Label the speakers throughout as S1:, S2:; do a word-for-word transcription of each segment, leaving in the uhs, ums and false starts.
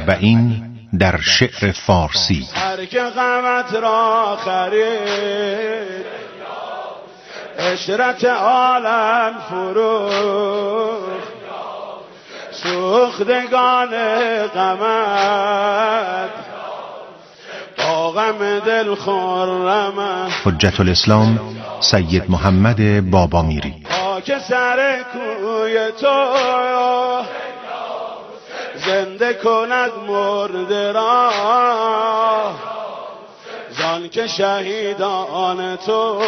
S1: اربعین در شعر فارسی.
S2: هر که غمت را خرید عشرت عالم فروخت، سوختگان غمت با غم دل خرمند.
S1: حجت الاسلام سید محمد بابامیری.
S2: خاک سر کوی تو زنده کند مرده را، زان که شهیدان تو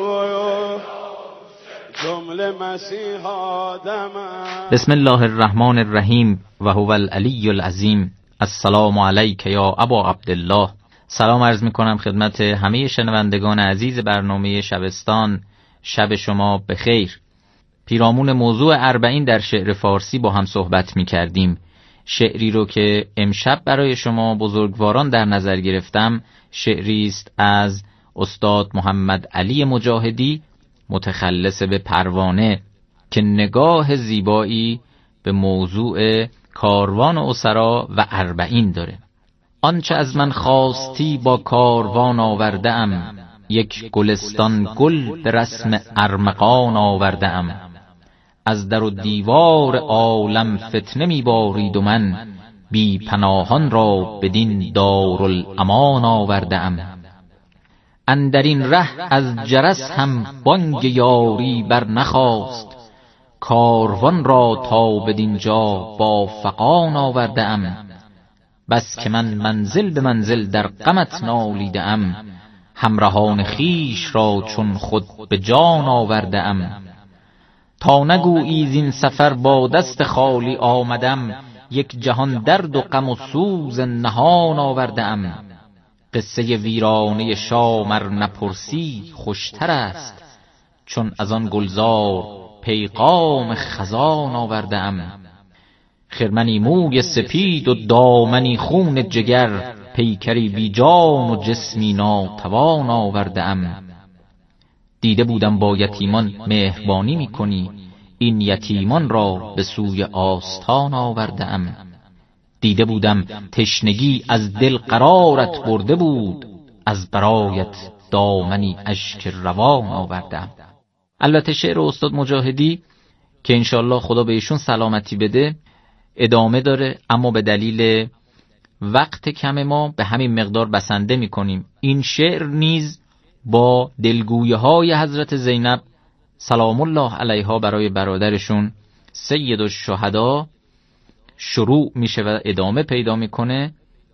S2: جمله مسیحا دمن.
S3: بسم الله الرحمن الرحیم و هو العلی العظیم. السلام علیک یا ابا عبدالله. سلام عرض می کنم خدمت همه شنوندگان عزیز برنامه شبستان. شب شما بخیر. پیرامون موضوع اربعین در شعر فارسی با هم صحبت می کردیم. شعری رو که امشب برای شما بزرگواران در نظر گرفتم شعری است از استاد محمد علی مجاهدی متخلص به پروانه که نگاه زیبایی به موضوع کاروان اسرا و اربعین داره. آنچه از من خواستی با کاروان آورده‌ام، یک گلستان گل به رسم ارمغان آورده‌ام. از در و دیوار عالم فتنه می بارید و من، بی پناهان را بدین دارالامان آورده‌ام. اندرین ره از جرس هم بانگ یاری بر نخواست، کاروان را تا بدین جا با فغان آورده‌ام. بس که من منزل به منزل در غمت نالیده‌ام، همراهان خیش را چون خود به جان آورده‌ام. تا نگویی زین سفر با دست خالی آمدم، یک جهان درد و غم و سوز نهان آورده‌ام. قصه ویرانه شام ار نپرسی خوشتر است، چون از آن گلزار پیغام خزان آورده‌ام. خرمنی موی سپید و دامنی خون جگر، پیکری بی جان و جسمی ناتوان آورده‌ام. دیده بودم با یتیمان مهربانی میکنی، این یتیمان را به سوی آستان آورده‌ام. دیده بودم تشنگی از دل قرارت برده بود، از برایت دامنی اشک روان آورده‌ام. البته شعر استاد مجاهدی که انشالله خدا به ایشون سلامتی بده ادامه داره، اما به دلیل وقت کم ما به همین مقدار بسنده میکنیم. این شعر نیز با دلگویی های حضرت زینب سلام الله علیها برای برادرشون سید الشهدا شروع میشه و ادامه پیدا میکنه.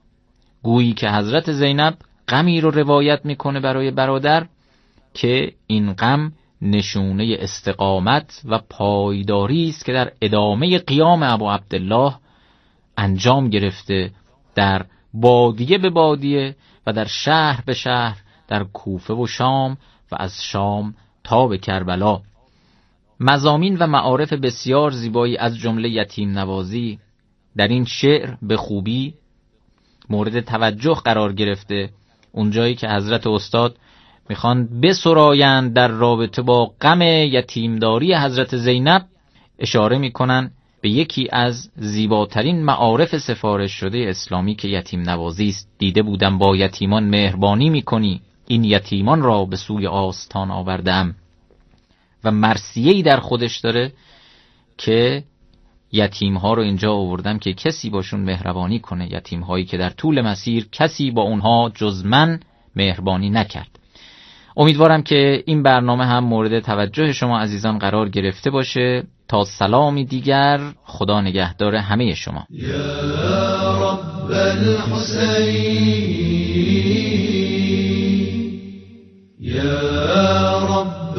S3: گویی که حضرت زینب غمی رو روایت میکنه برای برادر که این غم نشونه استقامت و پایداری است که در ادامه قیام ابو عبدالله انجام گرفته، در بادیه به بادیه و در شهر به شهر، در کوفه و شام و از شام تا به کربلا. مضامین و معارف بسیار زیبایی از جمله یتیم نوازی در این شعر به خوبی مورد توجه قرار گرفته. اونجایی که حضرت استاد میخوان بسرایند در رابطه با غم یتیمداری حضرت زینب، اشاره میکنن به یکی از زیباترین معارف سفارش شده اسلامی که یتیم نوازی است. دیده بودم با یتیمان مهربانی میکنی، این یتیمان را به سوی آستان آوردم. و مرثیه‌ای در خودش داره که یتیم ها رو اینجا آوردم که کسی باشون مهربانی کنه، یتیم هایی که در طول مسیر کسی با اونها جز من مهربانی نکرد. امیدوارم که این برنامه هم مورد توجه شما عزیزان قرار گرفته باشه. تا سلامی دیگر، خدا نگهدار همه شما.
S4: یا رب الحسین، یا رب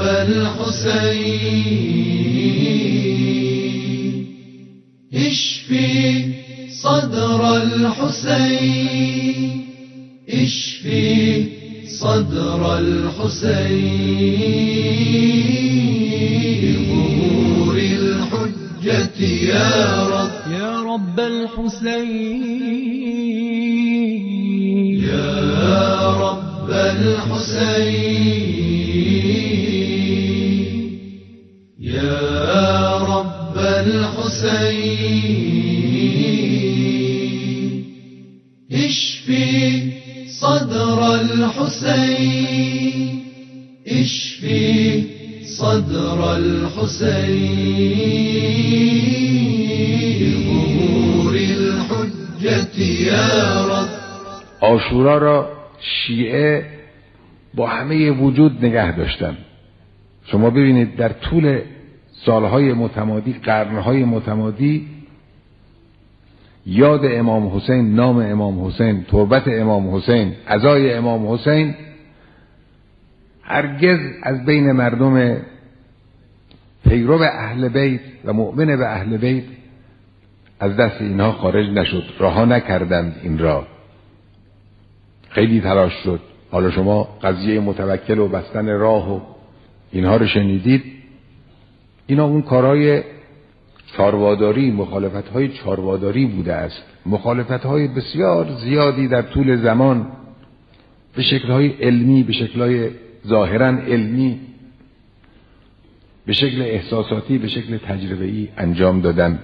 S4: الحسین، اشفی صدر الحسین، اشفی صدر الحسين، ظهور الحجة يا رب، يا رب الحسين، يا رب الحسين، يا رب الحسين، اشفي صدر الحسين اشفي صدر الحسين ظهور الحجة يا رب.
S5: عاشورا را شیعه با همه وجود نگه داشتن. شما ببینید در طول سالهای متمادی، قرنهای متمادی، یاد امام حسین، نام امام حسین، تربت امام حسین، عزای امام حسین هرگز از بین مردم پیرو اهل بیت و مؤمن به اهل بیت از دست اینها خارج نشد. رها نکردند این را. خیلی تلاش شد. حالا شما قضیه متوکل و بستن راه و اینها رو شنیدید. اینا اون کارهای چارواداری، مخالفت‌های چارواداری بوده است. مخالفت‌های بسیار زیادی در طول زمان به شکل‌های علمی، به شکل‌های ظاهراً علمی، به شکل احساساتی، به شکل تجربه‌ای انجام دادن.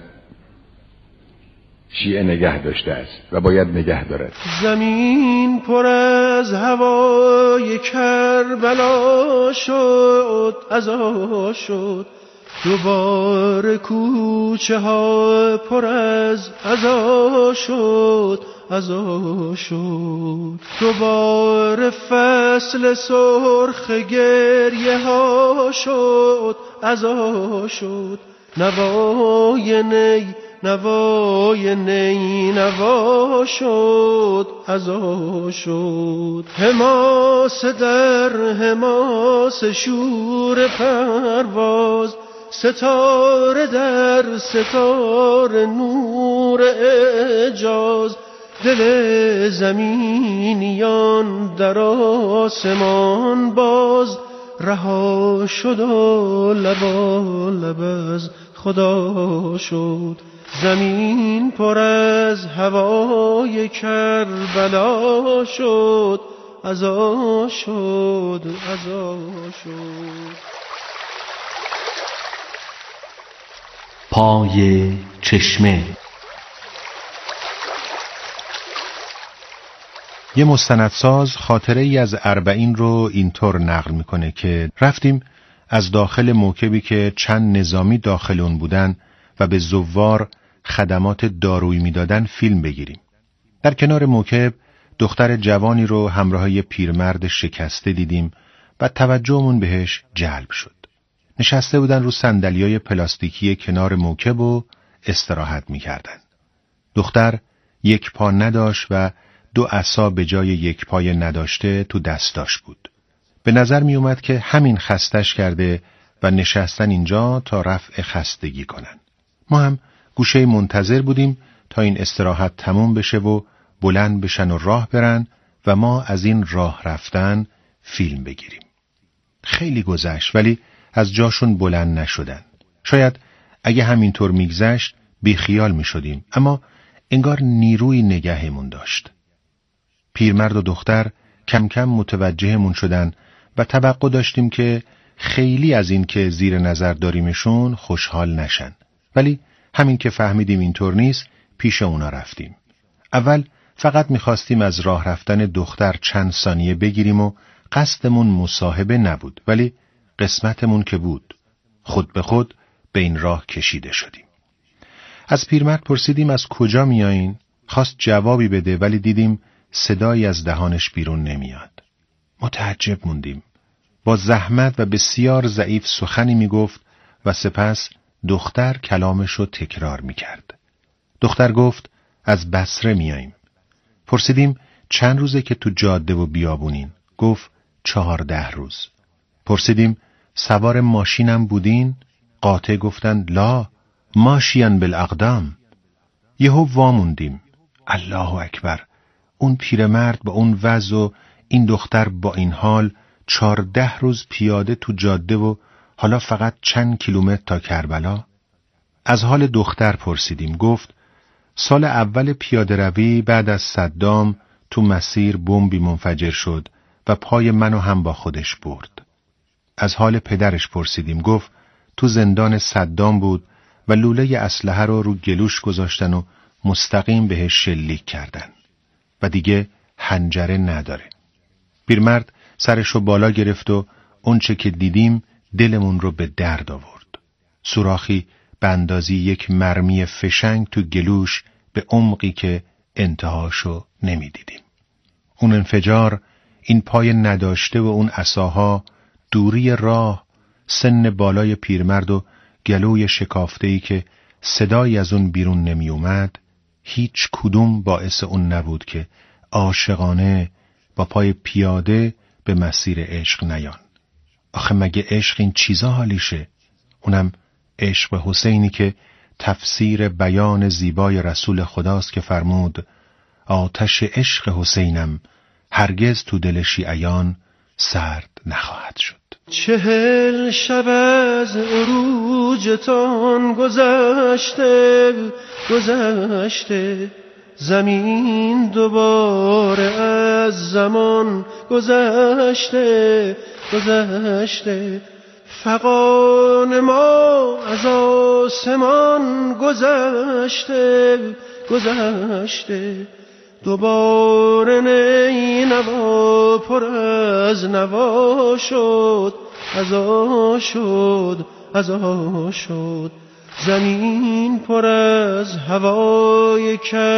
S5: شیعه نگه داشته است و باید نگه دارد.
S6: زمین پر از هوای کربلا شد، عزا شد. دوباره کوچه ها پر از عزا شد، عزا شد. دوباره فصل سرخ گریه ها شد، عزا شد. نوای نی نوای نی نوا شد، عزا شد. حماس در حماس شور پرواز، ستاره در ستاره نور اعجاز. دل زمینیان در آسمان باز، رها شد و لبا لب از خدا شد. زمین پر از هوای کربلا شد، عزا شد، عزا شد.
S1: پای چشمه. یه مستندساز خاطره ای از اربعین رو اینطور نقل میکنه که رفتیم از داخل موکبی که چند نظامی داخل اون بودن و به زوار خدمات دارویی میدادن فیلم بگیریم. در کنار موکب دختر جوانی رو همراه یه پیرمرد شکسته دیدیم و توجهمون بهش جلب شد. نشسته بودن رو صندلیای پلاستیکی کنار موکب و استراحت میکردن. دختر یک پا نداشت و دو عصا به جای یک پای نداشته تو دستاش بود. به نظر می اومد که همین خستش کرده و نشستن اینجا تا رفع خستگی کنن. ما هم گوشه منتظر بودیم تا این استراحت تموم بشه و بلند بشن و راه برن و ما از این راه رفتن فیلم بگیریم. خیلی گذشت ولی از جاشون بلند نشدن. شاید اگه همینطور میگذشت بی خیال می شدیم، اما انگار نیروی نگهمون داشت. پیرمرد و دختر کم کم متوجهمون شدن و توقع داشتیم که خیلی از این که زیر نظر داریمشون خوشحال نشن. ولی همین که فهمیدیم اینطور نیست پیش اونا رفتیم. اول فقط میخواستیم از راه رفتن دختر چند ثانیه بگیریم و قصدمون مصاحبه نبود، ولی قسمتمون که بود خود به خود به این راه کشیده شدیم. از پیرمرد پرسیدیم از کجا میایین؟ خواست جوابی بده ولی دیدیم صدایی از دهانش بیرون نمیاد. متعجب موندیم. با زحمت و بسیار ضعیف سخنی میگفت و سپس دختر کلامش رو تکرار میکرد. دختر گفت از بصره میاییم. پرسیدیم چند روزه که تو جاده و بیابونین؟ گفت چهارده روز. پرسیدیم سوار ماشینم بودین؟ قاطع گفتن لا، ماشیان بالاقدام. یهو واموندیم. الله اکبر، اون پیرمرد با اون وضع و این دختر با این حال چهارده روز پیاده تو جاده و حالا فقط چند کیلومتر تا کربلا. از حال دختر پرسیدیم. گفت سال اول پیاده روی بعد از صدام تو مسیر بمبی منفجر شد و پای منو هم با خودش برد. از حال پدرش پرسیدیم. گفت تو زندان صدام بود و لوله اسلحه رو رو گلوش گذاشتن و مستقیم بهش شلیک کردن. و دیگه حنجره نداره. پیرمرد سرشو بالا گرفت و اونچه که دیدیم دلمون رو به درد آورد. سوراخی به اندازی یک مرمی فشنگ تو گلوش به عمقی که انتهاشو نمیدیدیم. اون انفجار، این پای نداشته و اون عصاها، دوری راه، سن بالای پیرمرد و گلوی شکافته‌ای که صدایی از اون بیرون نمی اومد، هیچ کدوم باعث اون نبود که عاشقانه با پای پیاده به مسیر عشق نیان. آخه مگه عشق این چیزا حالیشه؟ اونم عشق به حسینی که تفسیر بیان زیبای رسول خداست که فرمود آتش عشق حسینم هرگز تو دل شیعیان سرد نخواهد شد.
S6: چهل شب از عروجتان گذشته گذشته، زمین دوباره از زمان گذشته گذشته، فغان ما از آسمان گذشته گذشته، دوباره نی نوا پر از نوا شد، عزا شد عزا شد، زمین پر از هوای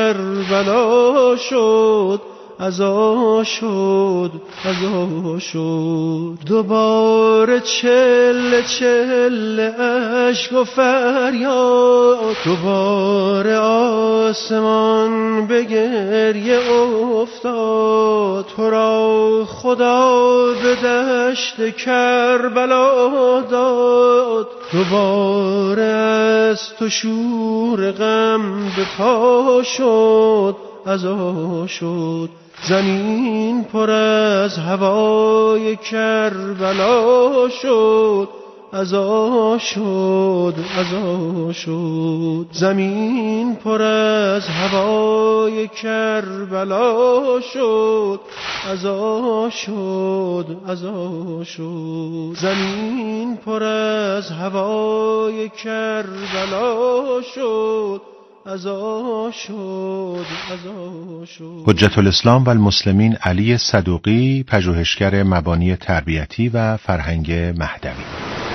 S6: کربلا شد، عزا شد عزا شد، دوباره چله چله اشک و فریاد، دوباره آسمان به گریه افتاد، تو را خدا به دشت کربلا داد، دوباره از تو شور غم به پا شد، عزا شد، زمین پر از هوای کربلا شد، عزا شد عزا شد، زمین پر از هوای کربلا شد، عزا شد عزا شد، زمین پر از هوای کربلا شد، عزا شد عزا شد.
S1: حجت الاسلام و المسلمین علی صدوقی، پژوهشگر مبانی تربیتی و فرهنگ مهدوی.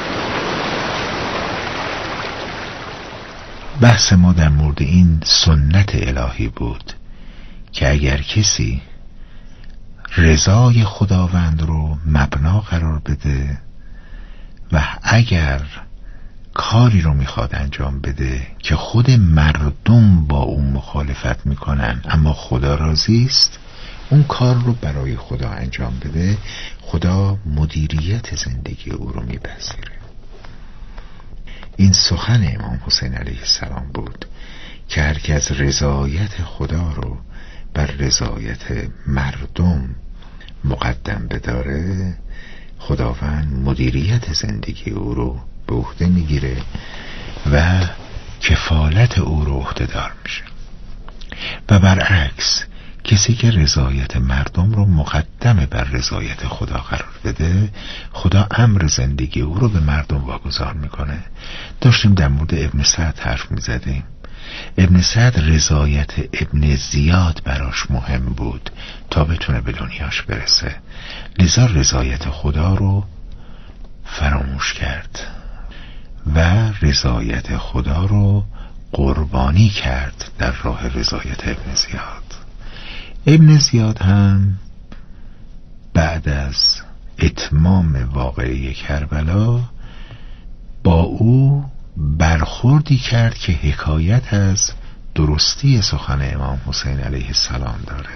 S7: بحث ما در مورد این سنت الهی بود که اگر کسی رضای خداوند رو مبنا قرار بده و اگر کاری رو میخواد انجام بده که خود مردم با اون مخالفت میکنن اما خدا راضی است، اون کار رو برای خدا انجام بده، خدا مدیریت زندگی او رو میپذیره. این سخن امام حسین علیه السلام بود که هر که از رضایت خدا رو بر رضایت مردم مقدم بداره، خداوند مدیریت زندگی او رو به عهده میگیره و کفالت او رو عهده دار میشه. و برعکس کسی که رضایت مردم رو مقدم بر رضایت خدا قرار بده، خدا امر زندگی او رو به مردم واگذار میکنه. داشتیم در مورد ابن سعد حرف میزدیم. ابن سعد رضایت ابن زیاد براش مهم بود تا بتونه به دنیاش برسه، لذا رضایت خدا رو فراموش کرد و رضایت خدا رو قربانی کرد در راه رضایت ابن زیاد. ابن زیاد هم بعد از اتمام واقعه کربلا با او برخوردی کرد که حکایت از درستی سخن امام حسین علیه السلام داره،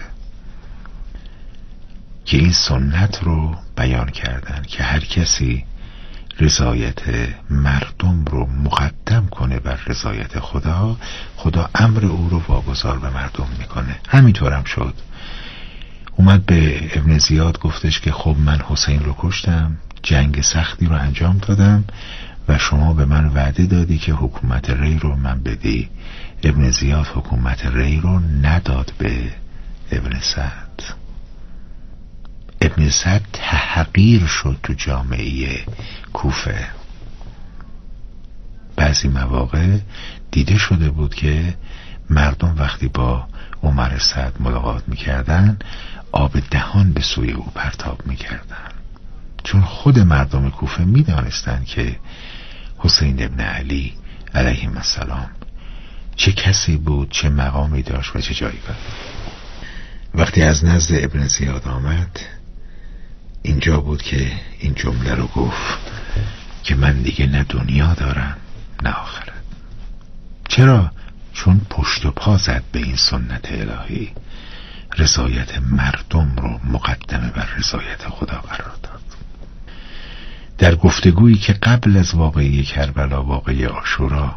S7: که این سنت رو بیان کردن که هر کسی رضایت مردم رو مقدم کنه بر رضایت خدا، خدا امر او رو واگذار به مردم میکنه. همینطور هم شد. اومد به ابن زیاد گفتش که خب من حسین رو کشتم، جنگ سختی رو انجام دادم و شما به من وعده دادی که حکومت ری رو من بدی. ابن زیاد حکومت ری رو نداد به ابن سعد. ابن سعد تحقیر شد تو جامعه کوفه. بعضی مواقع دیده شده بود که مردم وقتی با عمر سعد ملاقات میکردن آب دهان به سوی او پرتاب میکردن، چون خود مردم کوفه میدانستند که حسین ابن علی علیه السلام چه کسی بود، چه مقامی داشت و چه جایگاهی. وقتی از نزد ابن زیاد آمد، اینجا بود که این جمله رو گفت که من دیگه نه دنیا دارم نه آخرت. چرا؟ چون پشت و پا زد به این سنت الهی، رضایت مردم رو مقدمه بر رضایت خدا قرار داد. در گفتگویی که قبل از واقعه کربلا، واقعه عاشورا،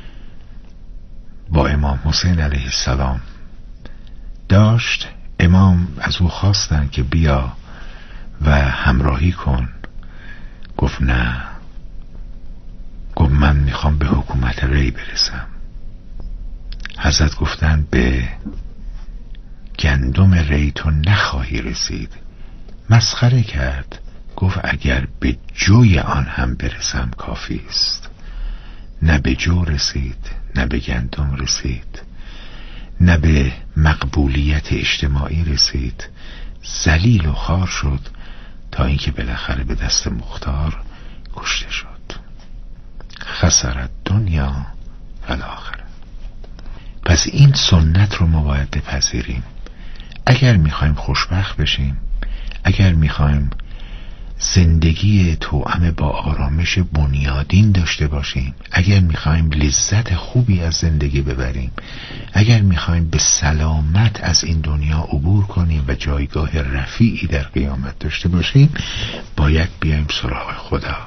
S7: با امام حسین علیه السلام داشت، امام از او خواستن که بیا و همراهی کن. گفت نه، گفت من میخوام به حکومت ری برسم. حضرت گفتن به گندم ری تو نخواهی رسید. مسخره کرد، گفت اگر به جوی آن هم برسم کافی است. نه به جو رسید، نه به گندم رسید، نه به مقبولیت اجتماعی رسید. ذلیل و خوار شد تا اینکه بالاخره به دست مختار کشته شد. خسرت دنیا و الاخره. پس این سنت رو ما باید بپذیریم. اگر میخوایم خوشبخت بشیم، اگر میخوایم زندگی توأم با آرامش بنیادین داشته باشیم، اگر میخوایم لذت خوبی از زندگی ببریم، اگر میخوایم به سلامت از این دنیا عبور کنیم و جایگاه رفیعی در قیامت داشته باشیم، باید بیایم سراغ خدا.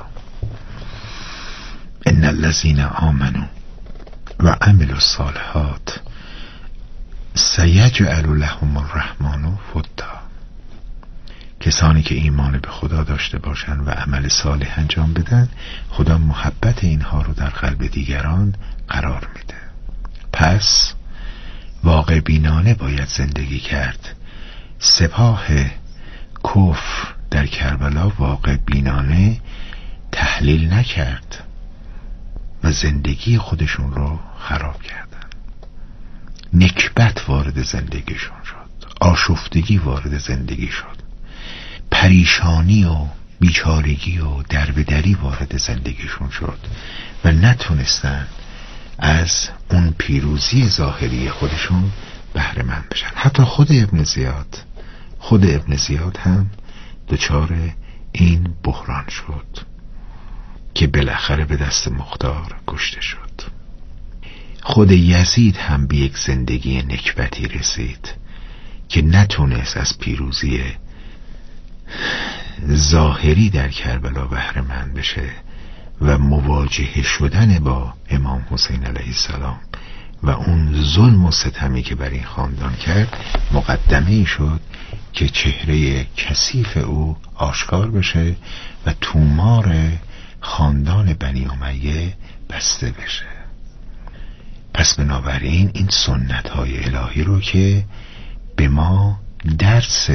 S7: ان الذین آمنوا و عملوا الصالحات سیجعل لهم الرحمن ودا. کسانی که ایمان به خدا داشته باشند و عمل صالح انجام بدن، خدا محبت اینها رو در قلب دیگران قرار میده. پس واقع بینانه باید زندگی کرد. سپاه کفر در کربلا واقع بینانه تحلیل نکرد و زندگی خودشون رو خراب کردن. نکبت وارد زندگیشون شد، آشفتگی وارد زندگی شد، پریشانی و بیچارگی و دربدری وارد زندگیشون شد و نتونستن از اون پیروزی ظاهری خودشون بهره مند بشن. حتی خود ابن زیاد خود ابن زیاد هم دچار این بحران شد که بالاخره به دست مختار کشته شد. خود یزید هم به یک زندگی نکبتی رسید که نتونست از پیروزی ظاهری در کربلا بهره مند بشه و مواجهه شدن با امام حسین علیه السلام و اون ظلم و ستمی که بر این خاندان کرد مقدمه ای شد که چهره کثیف او آشکار بشه و تومار خاندان بنی امیه بسته بشه. پس بنابراین این سنت های الهی رو که به ما درس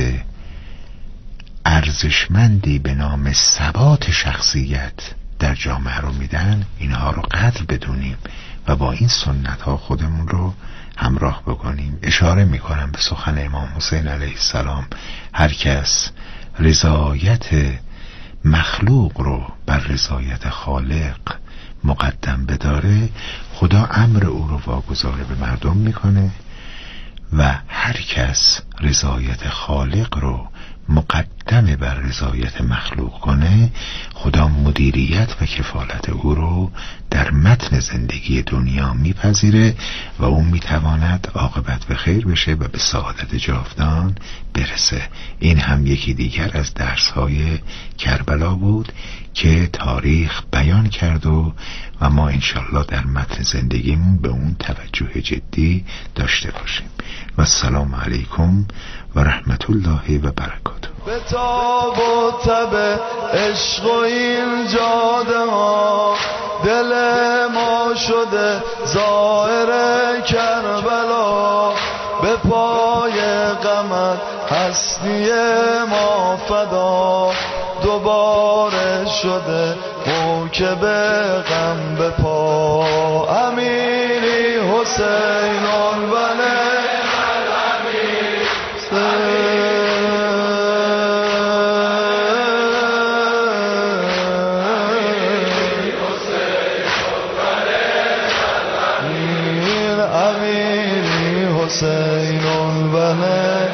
S7: ارزشمندی به نام ثبات شخصیت در جامعه رو میدن، اینها رو قدر بدونیم و با این سنت ها خودمون رو همراه بکنیم. اشاره میکنم به سخن امام حسین علیه السلام: هر کس رضایت مخلوق رو بر رضایت خالق مقدم بداره، خدا امر او رو واگذار به مردم میکنه و هر کس رضایت خالق رو مقدم بر رضایت مخلوق کنه، خدا مدیریت و کفالت او رو در متن زندگی دنیا میپذیره و اون میتواند عاقبت به خیر بشه و به سعادت جاودان برسه. این هم یکی دیگر از درس‌های کربلا بود که تاریخ بیان کرد و و ما انشالله در متن زندگیمون به اون توجه جدی داشته باشیم. و السلام علیکم و رحمت الله و برکاته.
S2: به تاب و تب عشق و این جاده ها دل ما شده زائر کربلا، به پای غمت هستی ما فدا، دوباره شده موکب غم به پا. امیری حسین البنه حسین البنه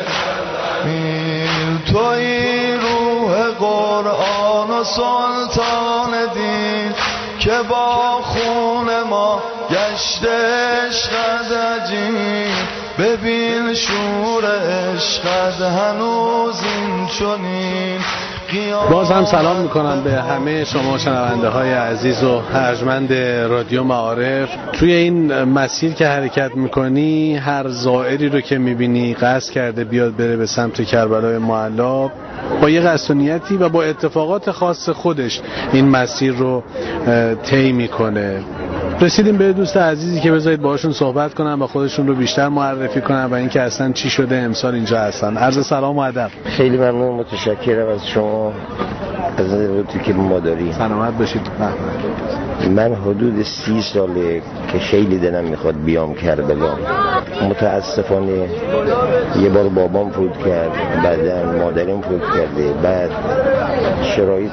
S2: توی روح قرآن و سلطان دین که با خون ما گشته عشقت عجین ببین شور عشقت هنوز این چنین.
S8: باز هم سلام میکنم به همه شما شنونده های عزیز و ارجمند رادیو معارف. توی این مسیر که حرکت میکنی هر زائری رو که میبینی قصد کرده بیاد بره به سمت کربلای معلی با یه قصد و نیتی و با اتفاقات خاص خودش این مسیر رو طی میکنه. رسیدیم به دوست عزیزی که بذارید باهاشون صحبت کنم و خودشون رو بیشتر معرفی کنم و اینکه اصلا چی شده امسال اینجا هستن. عرض سلام و ادب.
S9: خیلی ممنون، متشکرم از شما از روتی که ما داریم.
S8: سلامت باشید.
S9: من حدود سی ساله که خیلی دلم میخواد بیام کربلا. متاسفانه یه بار بابام فوت کرد، بعدن مادرم فوت کرده، بعد شرایط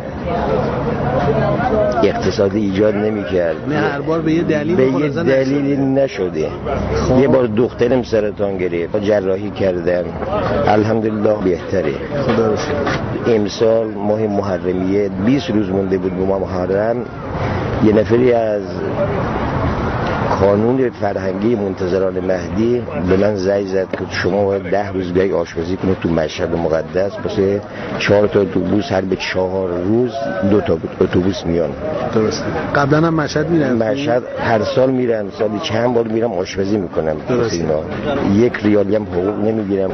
S9: اقتصادی ایجاد نمیکرد،
S8: نه هر بار به یه دلیل
S9: به یه دلیلی نشده. خب. یه بار دخترم سرطان گرفت، جراحی کردن، الحمدلله بهتره.
S8: خدا رو شکر.
S9: امسال ماه محرمیه بیست روز مونده بود به ماه محرم، یه نفری از کانون فرهنگی منتظران مهدی به من زنگ زد که شما باید ده روز بیای آشپزی کنید تو مشهد مقدس، واسه چهار تا اتوبوس، هر به چهار روز دو تا اتوبوس میان.
S8: درسته. قبلا هم مشهد میرن؟
S9: مشهد هر سال میرم، سالی چند بار میرم آشپزی میکنم.
S8: درسته.
S9: یک ریالی هم حقوق نمیگیرم.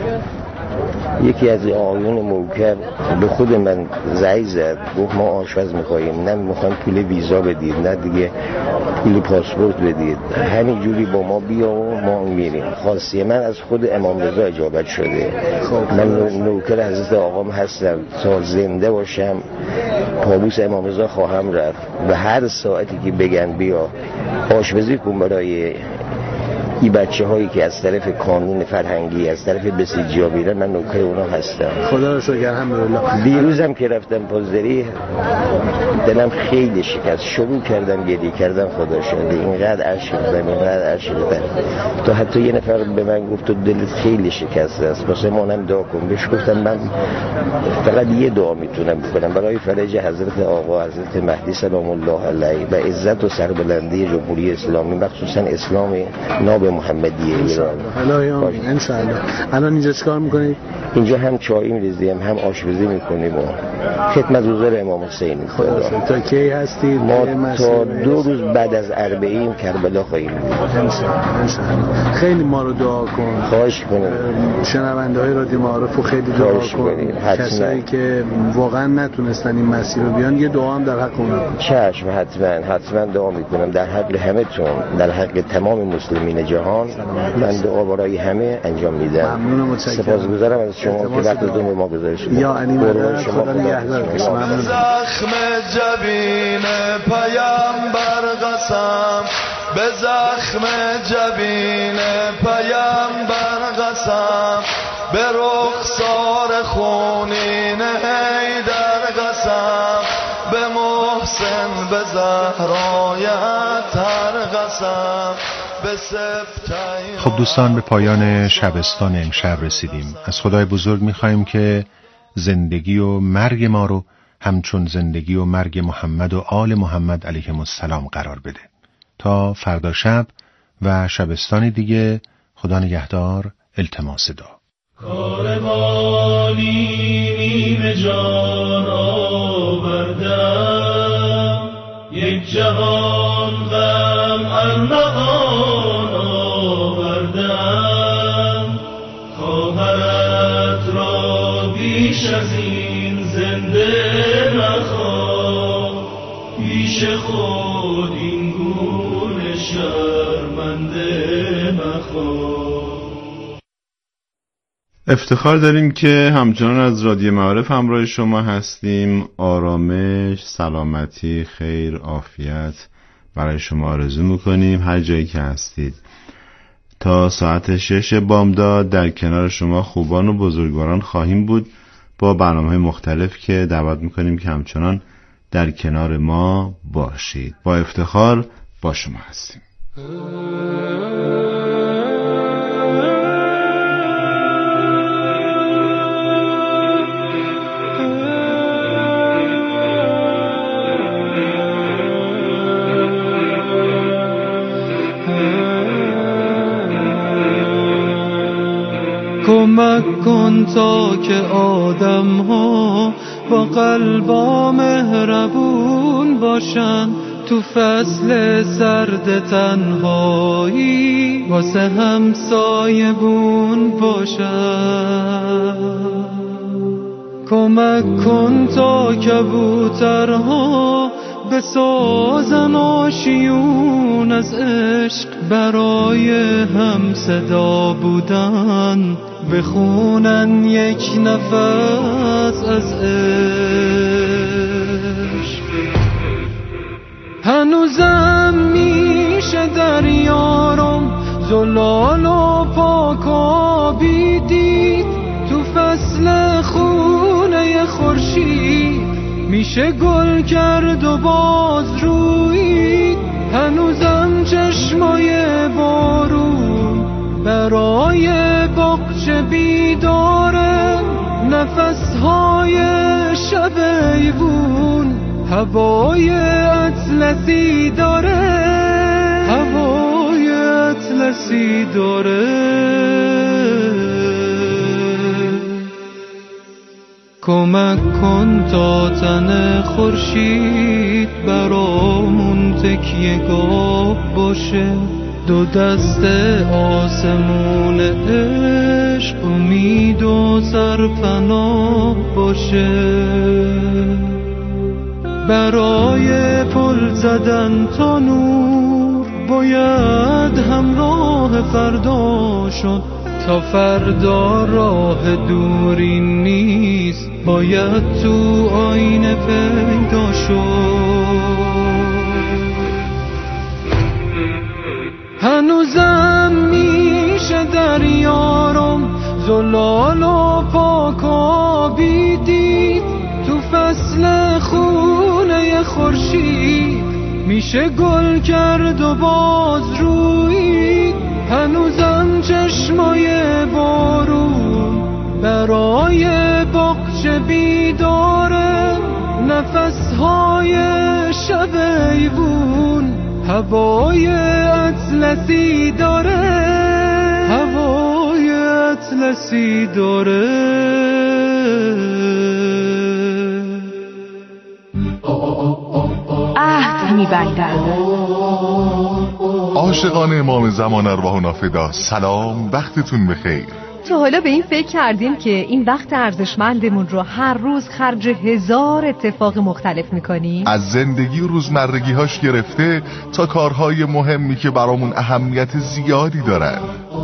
S9: یکی از آقایون موکل به خود من زنگ زد، گفت ما آشپز میخواییم، نه میخوایم پول ویزا بدید، نه دیگه پول پاسپورت بدید، همین جوری با ما بیا و ما میریم. خاصیه من از خود امام رضا اجابت شده. من نوکر حضرت آقام هستم، تا زنده باشم پابوس امام رضا خواهم رفت و هر ساعتی که بگن بیا آشپزی کن برای این بچه هایی که از طرف کانون فرهنگی از طرف بسیجی میرن، من نوکر اونا هستم.
S8: خدا رو شکر. الحمدلله.
S9: دیروزم که رفتم پازدری دلم خیلی شکست، شروع کردم گریه کردم، خدا شده اینقدر عشق دادم اینقدر عشق دادم تا حتی یه نفر به من گفت تو دلت خیلی شکست است، واسه منم دعا کن. بهش گفتم من فقط یه دعا میتونم بکنم برای فرج حضرت آقا حضرت مهدی سلام الله علیه و عزت و سربلندی جمهوری اسلامی، مخصوصا اسلام ناب محمدی ایران.
S8: الهی آمین ان شاء الله. الان اینجا چیکار میکنید؟
S9: اینجا هم چای میریزیم هم آشپزی میکنیم و خدمت حضور امام حسین.
S8: خدا. تا کی هستید؟
S9: ما تا دو روز بعد از اربعین کربلا خواهیم بود.
S8: ان شاء الله. خیلی ما رو دعا کن.
S9: خواهش کنم.
S8: شنونده های رادیو معارف رو خیلی دعا کن. کسایی که واقعا نتونستن این مسیر رو بیان یه دعا هم در حق اونها کن.
S9: چشم، حتما حتما دعا میکنم در حق همه تون، در حق تمام مسلمین جهان. من دعا برای همه انجام میدم.
S8: ممنونم، متشکرم.
S9: سپاسگزارم از شما که وقتتون به ما گذاشتید.
S8: یا علی مدد، خدا نگهدارتون. ممنون.
S2: زخم جبین پیامبر قسم، به زخم جبین پیامبر قسم، به رخسار خونین حیدر قسم، به محسن به زهرای عطر قسم.
S1: خب دوستان، به پایان شبستان امشب رسیدیم. از خدای بزرگ می‌خوایم که زندگی و مرگ ما رو همچون زندگی و مرگ محمد و آل محمد علیهم السلام قرار بده. تا فردا شب و شبستان دیگه، خدا نگهدار. التماس دعا.
S4: کاروانی نیمه جان آوردم، یک جهان غم ارمغان آوردم، خواهرت را بیش از این زنده نخواه، پیش خود این گونه شرمنده مخواه.
S10: افتخار داریم که همچنان از رادیو معارف همراه شما هستیم. آرامش، سلامتی، خیر، عافیت برای شما آرزو میکنیم هر جایی که هستید. تا ساعت شش بامداد در کنار شما خوبان و بزرگواران خواهیم بود با برنامه‌های مختلف که دعوت میکنیم که همچنان در کنار ما باشید. با افتخار با شما هستیم.
S11: کمک کن تا که آدم ها با قلبا مهربون باشن، تو فصل سرد تنهایی واسه همسایه بون باشن. کمک کن تا کبوترها بسازن آشیون از عشق، برای هم صدا بودن بخونن یک نفس از عشق. هنوزم میشه در یارم زلال و پاکابی دید، تو فصل خونه خورشید میشه گل کرد و باز روید. هنوزم چشمای بارون برای باغچه بیداره، نفسهای شب ایوون هوای اطلسی داره، هوای اطلسی داره. کمک کن تا تن خورشید برامون تکیه گاه باشه، دو دست آسمون عشق امید و سرپناه باشه. برای پل زدن تا نور باید همراه فردا شد، تا فردا راه دوری نیست باید تو آینه پیدا شد. هنوزم میشه در یارم زلال و پاکابی دید، تو فصل خونه خورشید میشه گل کرد و باز روید. هنوزم چشمای بارون برای باغچه بیداره، نفسهای شب ایوون هوای اطلسی داره، هوای اطلسی داره.
S12: عهد می‌بندم.
S13: عاشقان امام زمان ارواحنا فدا، سلام، وقتتون بخیر.
S12: تا حالا به این فکر کردیم که این وقت ارزشمندمون رو هر روز خرج هزار اتفاق مختلف میکنیم؟
S13: از زندگی روزمرگی هاش گرفته تا کارهای مهمی که برامون اهمیت زیادی دارن.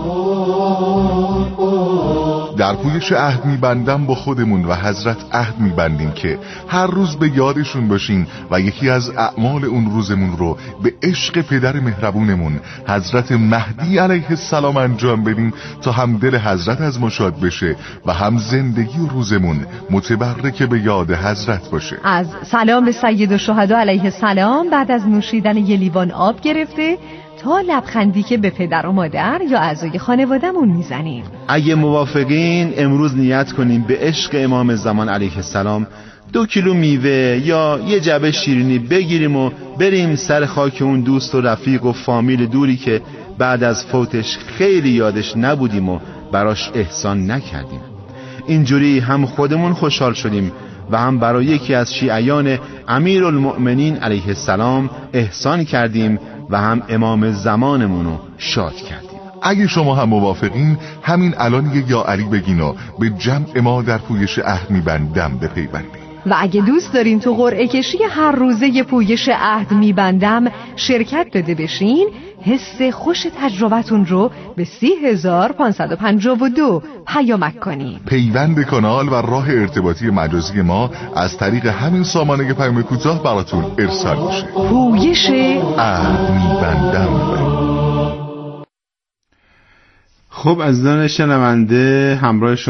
S13: در پویش عهد میبندم با خودمون و حضرت عهد میبندیم که هر روز به یادشون باشیم و یکی از اعمال اون روزمون رو به عشق پدر مهربونمون حضرت مهدی علیه السلام انجام بدیم تا هم دل حضرت از ما شاد بشه و هم زندگی روزمون متبرک به یاد حضرت باشه.
S12: از سلام به سید الشهدا علیه السلام بعد از نوشیدن یه لیوان آب گرفته تا لبخندی که به پدر و مادر یا اعضای خانواده‌مون میزنیم.
S10: اگه موافقین امروز نیت کنیم به عشق امام زمان علیه السلام دو کیلو میوه یا یه جعبه شیرینی بگیریم و بریم سر خاک اون دوست و رفیق و فامیل دوری که بعد از فوتش خیلی یادش نبودیم و براش احسان نکردیم. اینجوری هم خودمون خوشحال شدیم و هم برای یکی از شیعیان امیرالمؤمنین علیه السلام احسان کردیم و هم امام زمانمونو شاد کردیم.
S13: اگه شما هم موافقین همین الان یه یا علی بگین و به جمع ما در پویش عهد میبندم بپیوندیم.
S12: و اگه دوست دارین تو قرعه کشی هر روزه پویش عهد میبندم شرکت داده بشین، حس خوش تجربتون رو به سی هزار پانصد و پنجاه و دو پیامک کنین.
S13: پیوند کانال و راه ارتباطی مجازی ما از طریق همین سامانه پیام کوتاه براتون ارسال میشه.
S12: پویش
S13: عهد میبندم.
S10: خب عزیزان شنونده، همراه شما